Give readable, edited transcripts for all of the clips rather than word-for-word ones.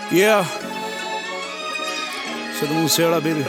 Yeah. Sidhu Moosewala, baby.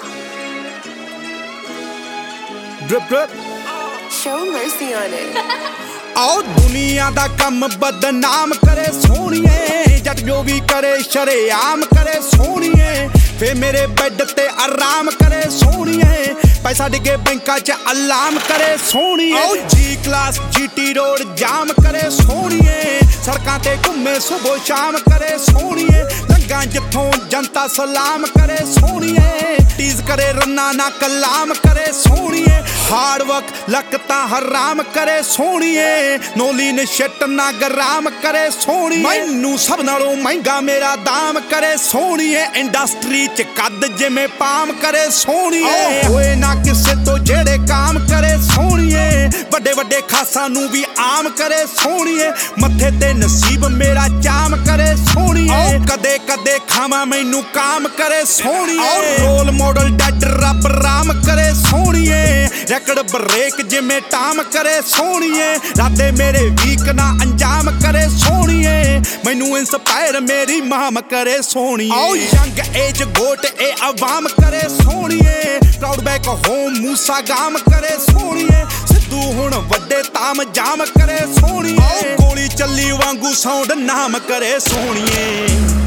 Drip, drip. Show mercy on it. आओ दुनिया दा कम बदनाम करे सोनिए, जट जो भी करे शरेआम करे सोनिए, फिर मेरे बेड ते आराम करे सोनिए, पैसा डिगे बैंका च अलाम करे सोनिए, जी क्लास जीटी रोड जाम करे सोनिए, सड़कां ते घूमे सुबह शाम करे सोनिए, लंघां जिथों जनता सलाम करे सोनिए, टीज करे रन्ना ना कलाम करे सोनिए, हार्ड वर्क लकता हराम करे सोनिए, नोली ने शिट ना गराम करे सोनिए, मैनू सब नालों महंगा मेरा दाम करे सोनिए, इंडस्ट्री च कद जिमें पाम करे सोनिए, होए ना किसे तो जेड़े काम करे सोनिए, वड्डे वड्डे खासा नू भी आम करे सोनिए, मथे ते नसीब मेरा जाम करे सोनिए, कदे कदे खावा मैनू काम करे सोनिए, रोल मॉडल डैड रब राम करे सोनिए, रैकड़ ब्रेक जिमें टाम करे सोनिए, राते मेरे वीक ना अंजाम करे सोनिए, मैनू इंस्पायर मेरी माम करे सोनिए, आओ यंग एज गोट ए अवाम करे सोनिए, प्राउड बैक होम मूसा गाम करे सोनिए, सिद्धू हुण वड्डे ताम जाम करे सोनिए, गोली चली वांगू साउंड नाम करे सोनिए।